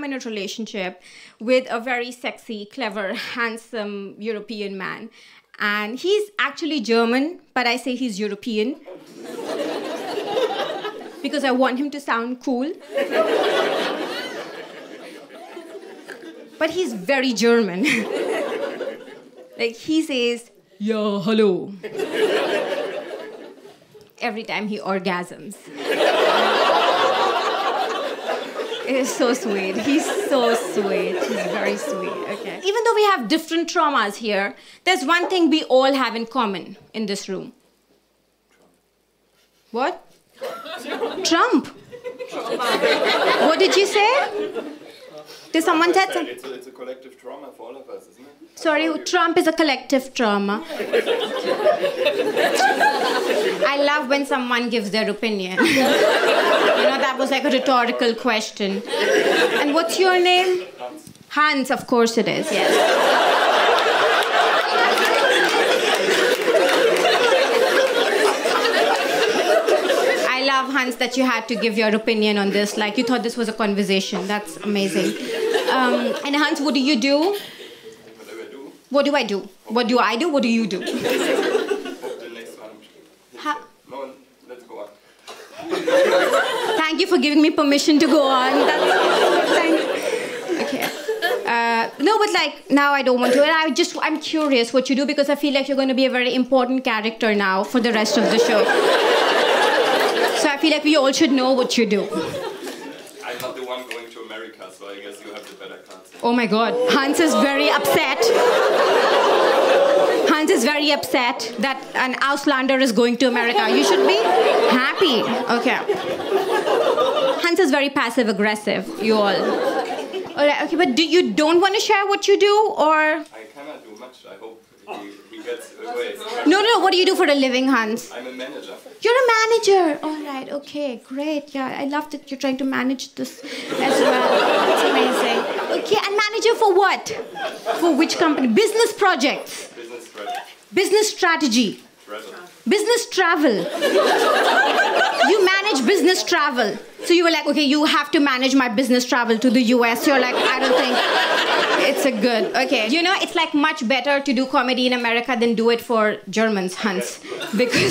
in a relationship with a very sexy, clever, handsome European man. And he's actually German, but I say he's European because I want him to sound cool. But he's very German. Like, he says, "Yeah, hello," every time he orgasms. It is so sweet. He's so sweet. He's very sweet. Okay. Even though we have different traumas here, there's one thing we all have in common in this room. What? Trump. What did you say? Did someone say something? It's a collective trauma for all of us, isn't it? Sorry, Trump is a collective trauma. I love when someone gives their opinion. That was like a rhetorical question. And what's your name? Hans. Hans, of course it is, yes. I love, Hans, that you had to give your opinion on this. Like, you thought this was a conversation. That's amazing. And Hans, what do you do? What do I do? What do I do? What do you do? The next one. No, let's go on. Thank you for giving me permission to go on. Okay. No, but like, now I don't want to. And I'm curious what you do because I feel like you're going to be a very important character now for the rest of the show. So I feel like we all should know what you do. I'm not the one going to America, so I guess you have the better cards. Oh my God, Hans is very upset. Hans is very upset that an Auslander is going to America. You should be happy. Okay. Hans is very passive-aggressive, you all. All right, okay, but you don't want to share what you do, or? I cannot do much. I hope he gets away. No, what do you do for a living, Hans? I'm a manager. You're a manager. All right, okay, great. Yeah, I love that you're trying to manage this as well. That's amazing. Okay, and manager for what? For which company? Business projects. Business strategy. Business strategy. Travel. Business travel. You manage business travel. So you were like, okay, you have to manage my business travel to the US. You're like, I don't think it's a good. Okay. It's like much better to do comedy in America than do it for Germans, Hans. Because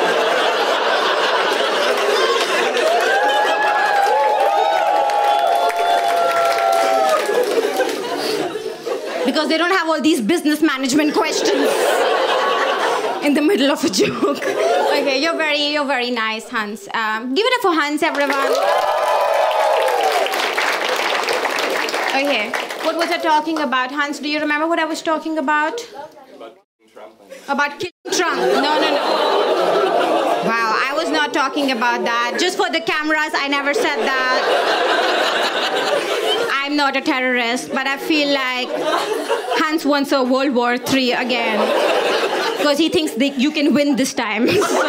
they don't have all these business management questions in the middle of a joke. Okay, you're very nice, Hans. Give it up for Hans, everyone. Okay, what was I talking about, Hans? Do you remember what I was talking about? About killing Trump. No. Wow, I was not talking about that. Just for the cameras, I never said that. I'm not a terrorist, but I feel like Hans wants a World War III again. Because he thinks that you can win this time.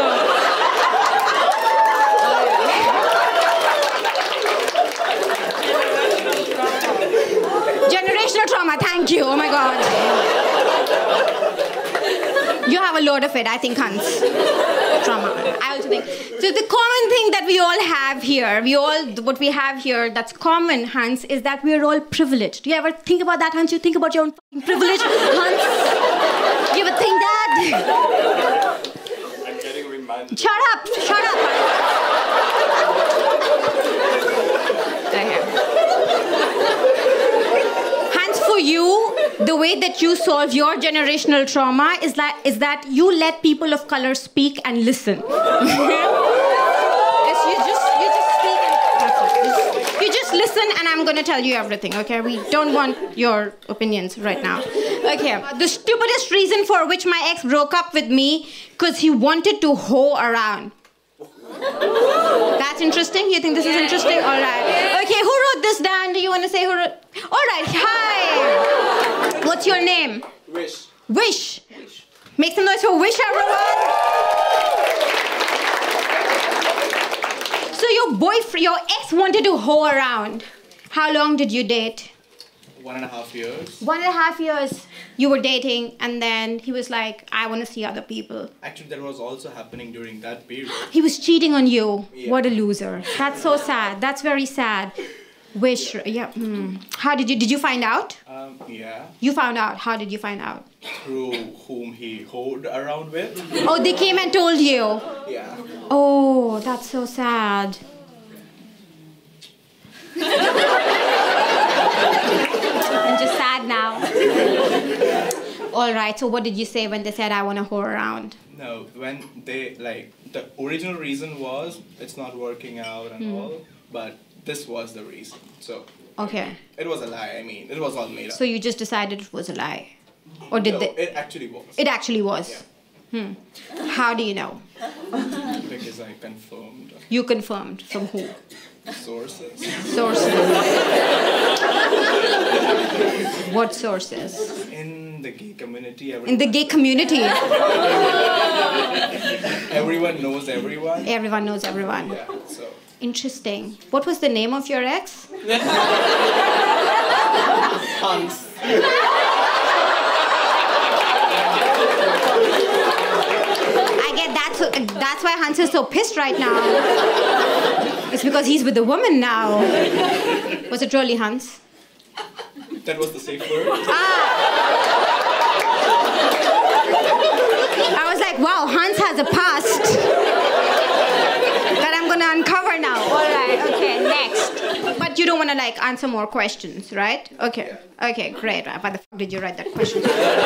Generational trauma, thank you. Oh my God. You have a load of it, I think, Hans. Trauma. I also think. So the common thing that we all have here, what we have here that's common, Hans, is that we're all privileged. Do you ever think about that, Hans? You think about your own fucking privilege, Hans? You ever think that? I'm getting reminded. Shut up! Hans, for you, the way that you solve your generational trauma is that you let people of color speak and listen. You just listen, and I'm going to tell you everything, okay? We don't want your opinions right now. Okay, the stupidest reason for which my ex broke up with me, because he wanted to hoe around. That's interesting? You think this is interesting? All right. Okay, who wrote this down? Do you want to say who wrote? All right, hi. What's your name? Wish. Make some noise for Wish, everyone. So your ex wanted to hoe around. How long did you date? 1.5 years. 1.5 years you were dating, and then he was like, I want to see other people. Actually, that was also happening during that period. He was cheating on you. Yeah. What a loser. That's so sad. That's very sad. Wish, yeah. How did you find out? Yeah. You found out. How did you find out? Through whom he hoed around with. Oh, they came and told you. Yeah. Oh, that's so sad. I'm just sad now. All right, so what did you say when they said, I want to whore around? No, when they, the original reason was it's not working out and all, but this was the reason. So Okay. it was a lie. I mean, it was all made up. So you just decided it was a lie? Or did No, they? it actually was. It actually was. How do you know? Because I confirmed You confirmed. From who? sources. Sources. What sources? In the gay community, In the gay community. everyone knows everyone. Everyone knows everyone. Yeah, so. Interesting. What was the name of your ex? Hans. I get that's why Hans is so pissed right now. It's because he's with a woman now. Was it really Hans? That was the safe word. I was like, wow, Hans has a past that I'm gonna uncover now. All right, okay, next. But you don't want to answer more questions, right? Okay, okay, great. Why the fuck did you write that question?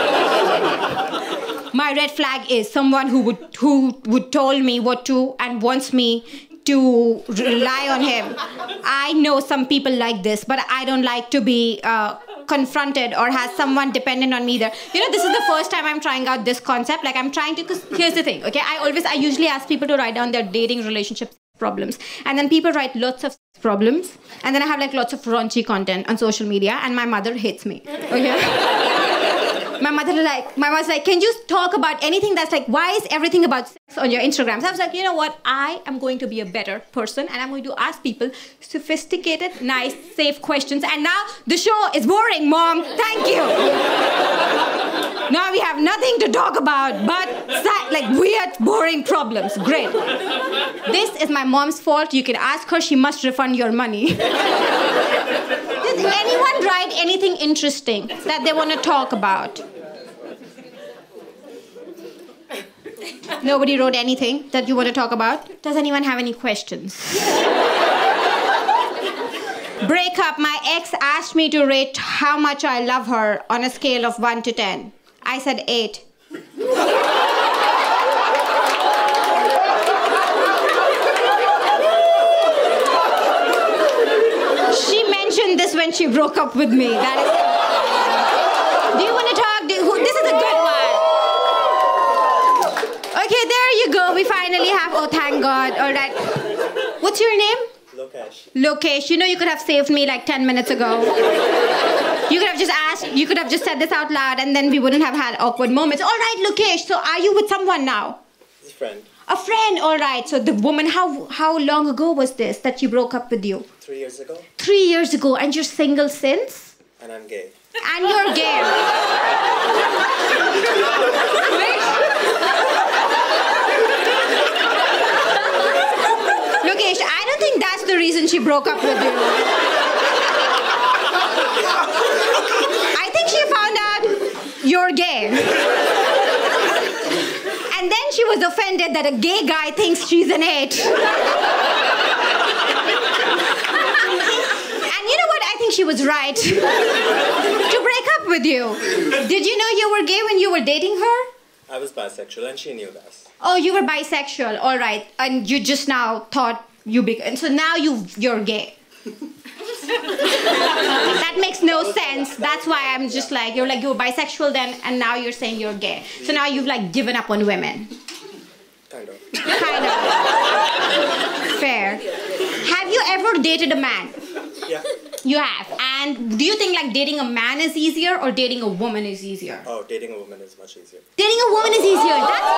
My red flag is someone who would tell me what to and wants me to rely on him. I know some people like this, but I don't like to be confronted or has someone dependent on me there. This is the first time I'm trying out this concept. I'm trying to, because here's the thing, okay? I usually ask people to write down their dating relationship problems. And then people write lots of problems. And then I have lots of raunchy content on social media. And my mother hates me, okay? My mother's like, can you talk about anything that's why is everything about sex on your Instagram? So I was like, you know what? I am going to be a better person and I'm going to ask people sophisticated, nice, safe questions. And now the show is boring, Mom. Thank you. Now we have nothing to talk about but weird, boring problems. Great. This is my mom's fault. You can ask her. She must refund your money. Does anyone write anything interesting that they want to talk about? Nobody wrote anything that you want to talk about? Does anyone have any questions? Breakup. My ex asked me to rate how much I love her on a scale of 1 to 10. I said 8. She mentioned this when she broke up with me. That is. Do you want to talk? This is a good one. Okay, there you go. We finally have. Oh, thank God. All right. What's your name? Lokesh. Lokesh. You could have saved me 10 minutes ago. You could have just asked. You could have just said this out loud, and then we wouldn't have had awkward moments. All right, Lokesh. So, are you with someone now? His friend. A friend. All right. So, the woman. How long ago was this that she broke up with you? 3 years ago. 3 years ago, and you're single since? And I'm gay. And you're gay. Lokesh, I don't think that's the reason she broke up with you. I think she found out you're gay. And then she was offended that a gay guy thinks she's an 8. I think she was right to break up with you. Did you know you were gay when you were dating her? I was bisexual and she knew that. Oh, you were bisexual. All right. And you just now thought and so now you're gay. That makes no sense. That's why I'm just you were bisexual then and now you're saying you're gay. So now you've given up on women. Kind of. Kind of. Fair. Have you ever dated a man? Yeah. You have. And do you think dating a man is easier or dating a woman is easier? Oh, dating a woman is much easier. Dating a woman is easier.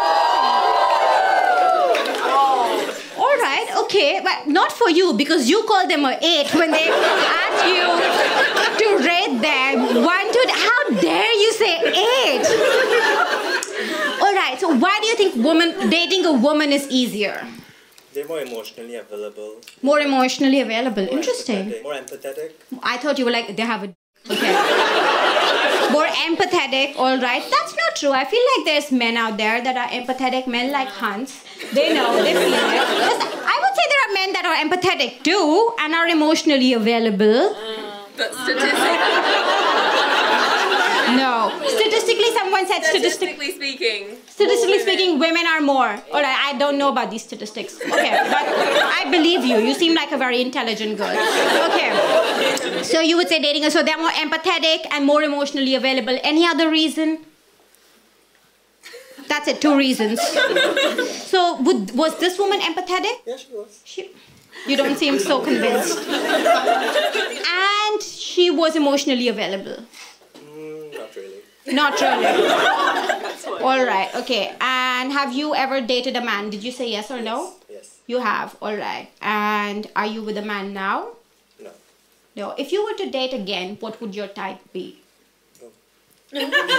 All right, okay. But not for you because you call them an 8 when they ask you to rate them 1 to... How dare you say 8? All right, so why do you think dating a woman is easier? They're more emotionally available. More emotionally available. More Interesting. empathetic. More empathetic. I thought you were like, they have a... Okay. More empathetic, all right. That's not true. I feel like there's men out there that are empathetic, men like Hans. They know, they feel it. I would say there are men that are empathetic too and are emotionally available. That's statistically. No. Statistically, someone said Statistically speaking. Statistically speaking, women are more. All right, I don't know about these statistics. Okay, but I believe you. You seem like a very intelligent girl. Okay. So you would say dating, so they're more empathetic and more emotionally available. Any other reason? That's it, 2 reasons. So was this woman empathetic? Yeah, she was. You don't seem so convinced. And she was emotionally available. Not really. Not really. All right, okay. And have you ever dated a man? Did you say yes or no? Yes. You have, all right. And are you with a man now? No. No. If you were to date again, what would your type be? No.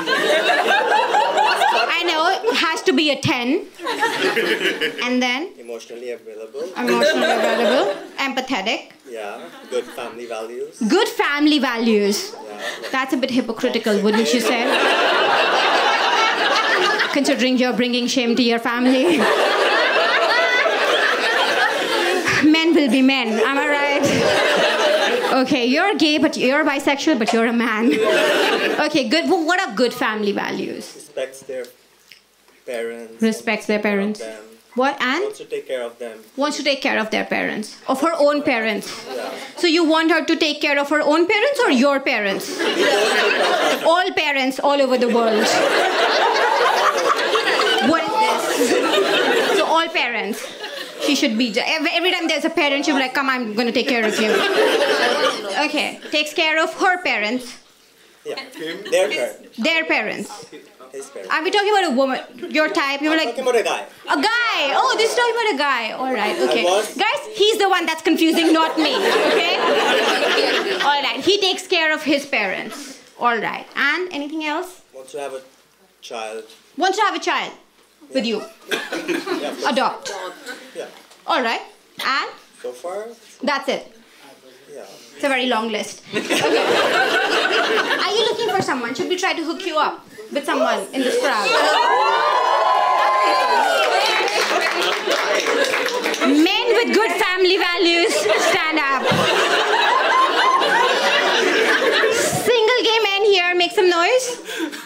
I know, it has to be a 10. And then? Emotionally available. Emotionally available. Empathetic. Yeah. Good family values. Good family values. Yeah. That's a bit hypocritical, wouldn't you say? Considering you're bringing shame to your family. Men will be men, am I right? Okay, you're gay, but you're bisexual, but you're a man. Okay, good. Well, what are good family values? Respects their parents. Respects their parents. Them. What? And? Wants to take care of them. Wants to take care of their parents. Of her own parents. Yeah. So you want her to take care of her own parents or your parents? All parents all over the world. What is this? So all parents. She should be... Every time there's a parent, she'll be like, come, I'm going to take care of you. Okay. Takes care of her parents. Yeah. Their parents. Their parents. His parents. Are we talking about a woman? Your type? You were like... Talking about a guy. A guy! Oh, this is talking about a guy. All right, okay. was- Guys, he's the one that's confusing, not me, okay? All right, he takes care of his parents. All right. And anything else? Wants to have a child. Wants to have a child with you. Yeah. Adopt. Yeah. All right. And So far, that's it. yeah. It's a very long list. Okay. Are you looking for someone? Should we try to hook you up with someone in this crowd? Men with good family values, stand up. Single gay men here, make some noise.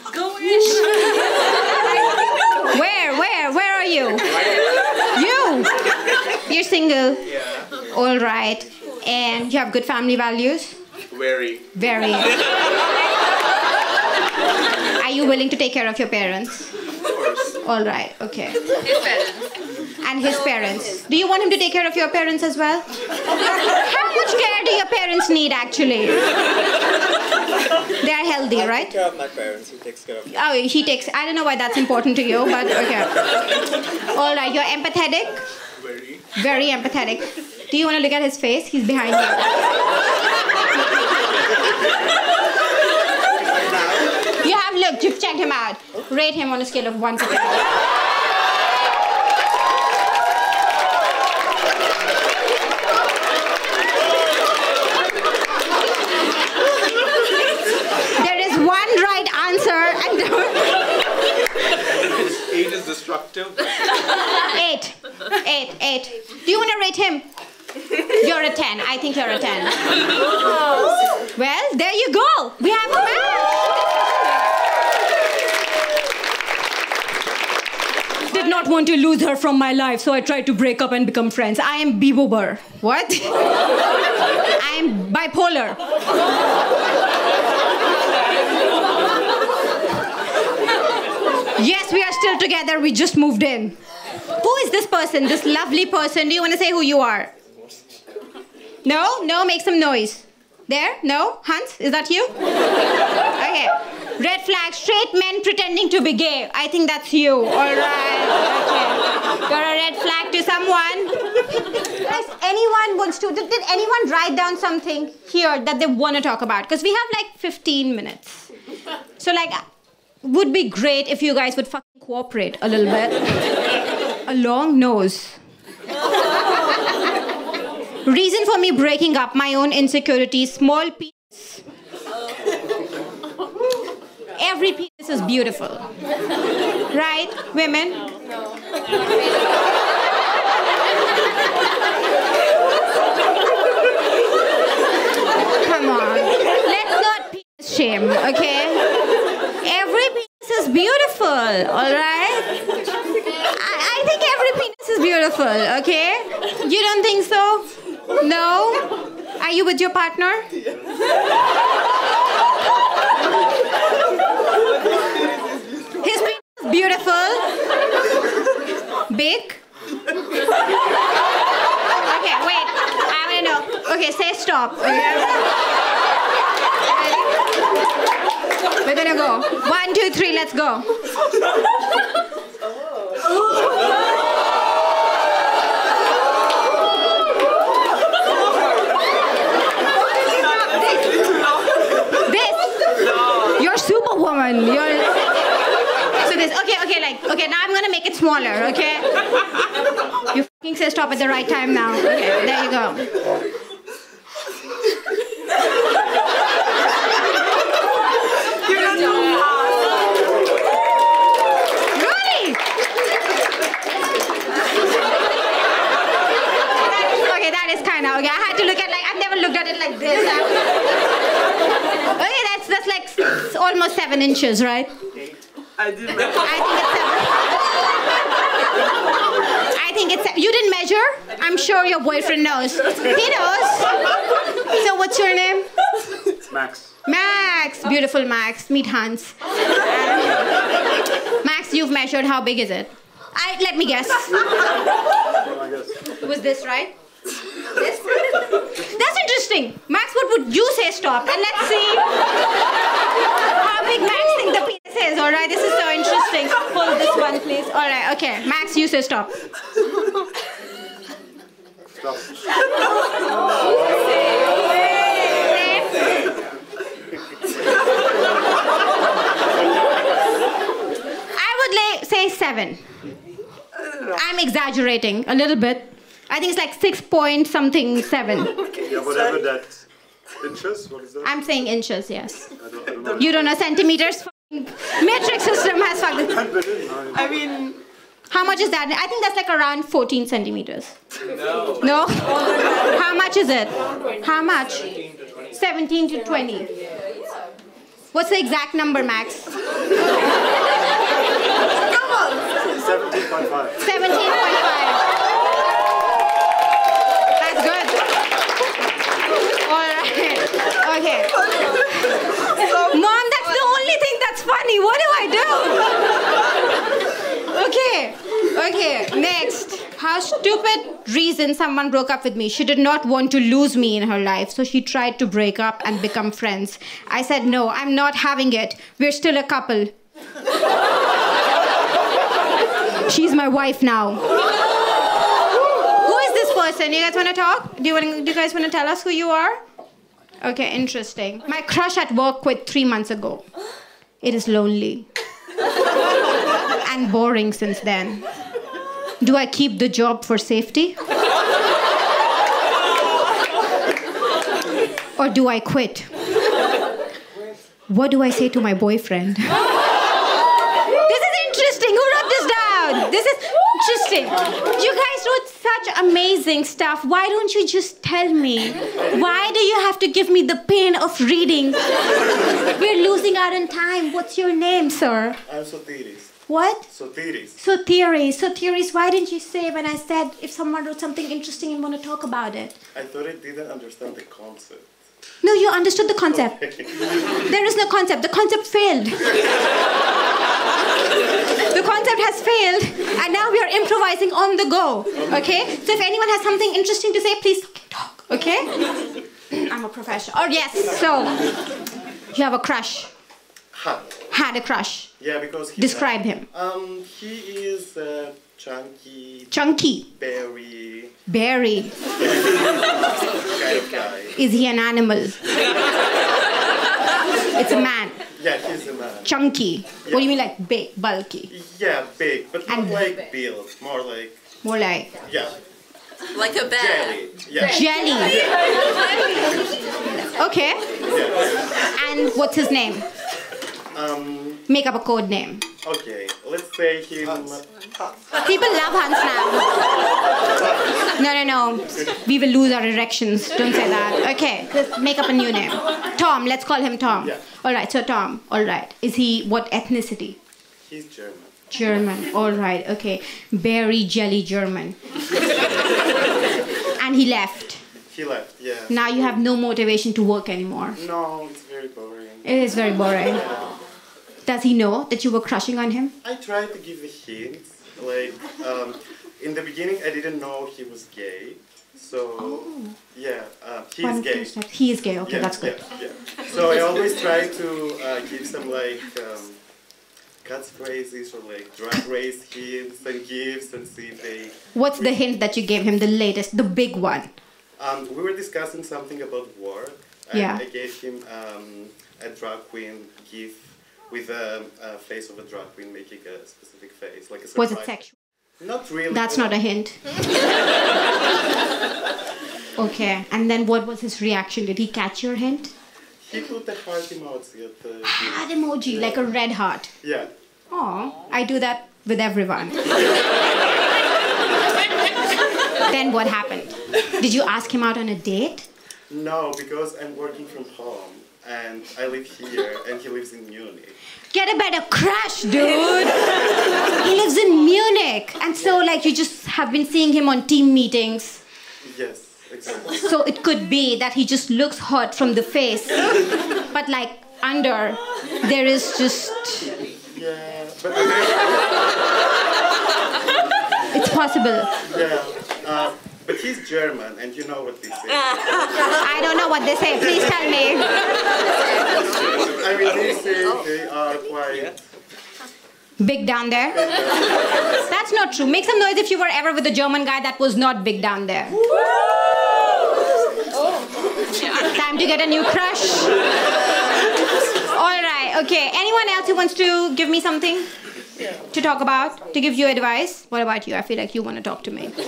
Where are you? You. You're single. Yeah. All right. And you have good family values? Very. Very. Are you willing to take care of your parents? Of course. All right, okay. His parents. And his parents. Do you want him to take care of your parents as well? How much care do your parents need, actually? They are healthy, I right? take care of my parents. He takes care of me. Oh, he takes... I don't know why that's important to you, but okay. All right, you're empathetic? Very. Very empathetic. Do you want to look at his face? He's behind you. You have looked, you've checked him out. Rate him on a scale of 1 to 10. There is one right answer and 8 is destructive. 8. Do you want to rate him? You're a 10. I think you're a 10. Well, there you go. We have a match. Did not want to lose her from my life, so I tried to break up and become friends. I am Bibo Burr. What? I am bipolar. Yes, we are still together. We just moved in. Who is this person? This lovely person? Do you want to say who you are? No? No? Make some noise. There? No? Hans? Is that you? Okay. Red flag. Straight men pretending to be gay. I think that's you. All right. Okay. You're a red flag to someone. Guys, anyone wants to... Did anyone write down something here that they want to talk about? Because we have like 15 minutes. So like... Would be great if you guys would fucking cooperate a little bit. A long nose. Reason for me breaking up, my own insecurities, small penis. Every penis is beautiful. Right, women? Come on. Let's not penis shame, okay? Every penis is beautiful, all right? I think every penis is beautiful, okay? You don't think so? No? Are you with your partner? His penis is beautiful. Big. Okay, wait. I want to know. Okay, say stop. Okay. We're gonna go. 1, 2, 3, let's go. This. You're Superwoman. So this. Okay, now I'm gonna make it smaller, okay? You fucking say stop at the right time now. Okay, there you go. Really? Okay, that is kind of okay. I had to look at I've never looked at it like this. Okay, that's like almost 7 inches, right? I did I think it's. You didn't measure? I'm sure your boyfriend knows. He knows. So what's your name? Max. Max. Beautiful Max. Meet Hans. Max, you've measured. How big is it? Let me guess. Was this right? This? That's interesting. Max, what would you say stop? And let's see how big Max thinks the penis is. All right, this is so interesting. Hold this one, please. All right, okay. Max, you say stop. Stop. I would say 7. I'm exaggerating a little bit. I think it's like 6 point something 7. Yeah, whatever that. Inches? What is that? I'm saying inches, yes. I don't know. You don't know centimeters? Metric system has fucked. I mean... How much is that? I think that's like around 14 centimeters. No. No? How much is it? How much? 17 to 20. 17 to 20. What's the exact number, Max? 17.5. 17.5. That's good. All right. Okay. Mom, that's the only thing that's funny. What do I do? Okay, next. How stupid reason someone broke up with me. She did not want to lose me in her life, so she tried to break up and become friends. I said, no, I'm not having it. We're still a couple. She's my wife now. Who is this person? You guys want to talk? Do you guys want to tell us who you are? Okay, interesting. My crush at work quit 3 months ago. It is lonely. And boring since then. Do I keep the job for safety? Or do I quit? What do I say to my boyfriend? This is interesting. Who wrote this down? This is interesting. You guys wrote such amazing stuff. Why don't you just tell me? Why do you have to give me the pain of reading? We're losing out on time. What's your name, sir? I'm Sotiris. What? Sotiris. Theories. Why didn't you say when I said if someone wrote something interesting and want to talk about it? I thought I didn't understand the concept. No, you understood the concept. There is no concept. The concept failed. The concept has failed, and now we are improvising on the go. Okay? So if anyone has something interesting to say, please talk. Okay? I'm a professional. Oh, yes. So, you have a crush. Had a crush. Yeah, because he Describe him. He is chunky. Chunky. Berry. Berry. Kind of guy. Is he an animal? It's a man. Yeah, he's a man. Chunky. What do you mean, like big, bulky? Yeah, big, but not And- like built. More like, More like yeah. Like a bear. Jelly. Yeah. Jelly. Okay. And what's his name? Make up a code name. Okay, let's say him. People love Hans now. No. We will lose our erections. Don't say that. Okay, let's make up a new name. Tom. Let's call him Tom. Yeah. All right. So Tom. All right. Is he what ethnicity? He's German. German. All right. Okay. Berry jelly German. And he left. He left, yeah. Now you have no motivation to work anymore. No, it's very boring. It is very boring. Does he know that you were crushing on him? I tried to give the hints. Like, in the beginning, I didn't know he was gay. So, yeah, he's gay. He is gay. Okay, Yeah, that's good. Yeah. So I always try to give some like catchphrases or like drag race hints and gifts and see if they. What's the hint that you gave him? The latest, the big one. We were discussing something about work. And Yeah. I gave him a drag queen gift with a face of a drag queen making a specific face, like a surprise. Was it sexual? Not really. That's not a hint. Okay, and then what was his reaction? Did he catch your hint? He put the heart emoji at the. Heart emoji, like a red heart. Yeah. Oh, I do that with everyone. Then what happened? Did you ask him out on a date? No, because I'm working from home and I live here and he lives in Munich. Get a better crush, dude. He lives in Munich. And so, like, you just have been seeing him on team meetings. Yes, exactly. So it could be that he just looks hot from the face. But, like, under, there is just... Yeah, but It's possible. yeah, but he's German and you know what they say. I don't know what they say. Please tell me. I mean, they say they are quite. Big down there? That's not true. Make some noise if you were ever with a German guy that was not big down there. Time to get a new crush. All right, okay. Anyone else who wants to give me something to talk about, to give you advice? What about you? I feel like you want to talk to me.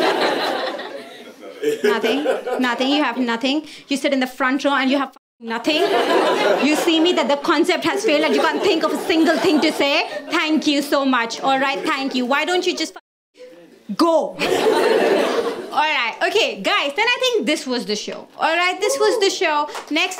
Nothing? Nothing? You have nothing? You sit in the front row and you have nothing? You see me that the concept has failed and you can't think of a single thing to say? Thank you so much. All right, thank you. Why don't you just go? All right, okay, guys, then I think this was the show. All right, this was the show. Next.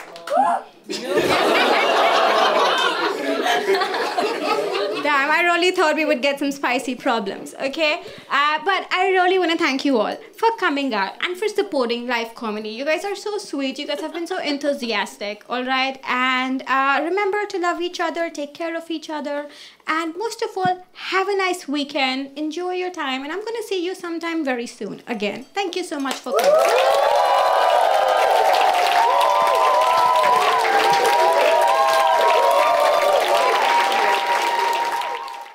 Damn, I really thought we would get some spicy problems, okay? But I really want to thank you all for coming out and for supporting live comedy. You guys are so sweet. You guys have been so enthusiastic, all right? And remember to love each other, take care of each other, and most of all, have a nice weekend. Enjoy your time, and I'm going to see you sometime very soon again. Thank you so much for coming.